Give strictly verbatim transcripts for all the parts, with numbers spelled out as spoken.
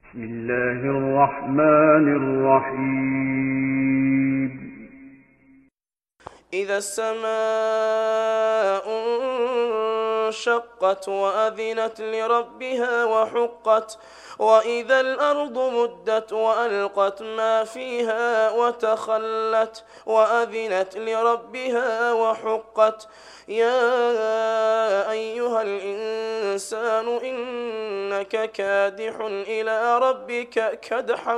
بسم الله الرحمن الرحيم. إذا السماء انشقت وأذنت لربها وحقت وإذا الأرض مدت وألقت ما فيها وتخلت وأذنت لربها وحقت يا أيها الإنسان إنك كادح إلى ربك كدحا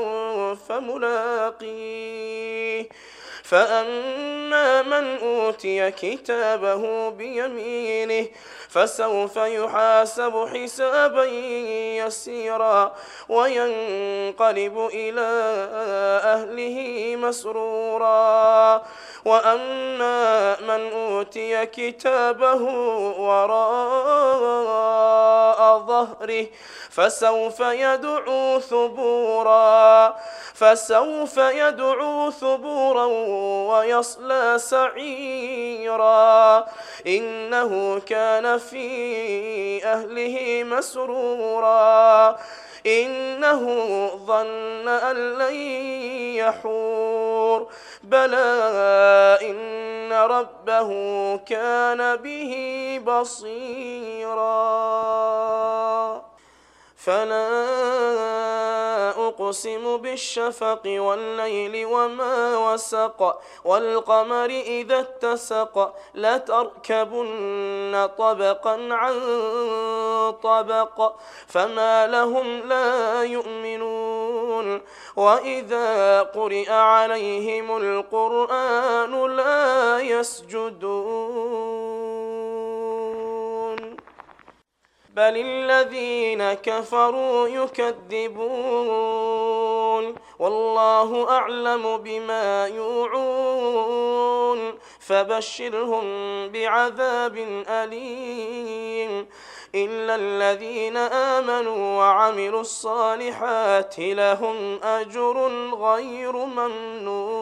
فملاقيه فأما من أوتي كتابه بيمينه فسوف يحاسب حسابا يسيرا وينقلب إلى أهله مسرورا وأما من أوتي كتابه وراء ظهره فسوف يدعو ثبورا فسوف يدعو ثبورا ويصلى سعيرا إنه كان في أهله مسرورا إنه ظن أن لن يحور بلى إن ربه كان به بصيرا فلا أقسم بالشفق والليل وما وسق والقمر إذا اتسق لتركبن طبقا عن طبق فما لهم لا يؤمنون وإذا قرئ عليهم القرآن لا يسجدون بل الذين كفروا يكذبون والله أعلم بما يوعون فبشرهم بعذاب أليم إلا الذين آمنوا وعملوا الصالحات لهم أجر غير ممنون.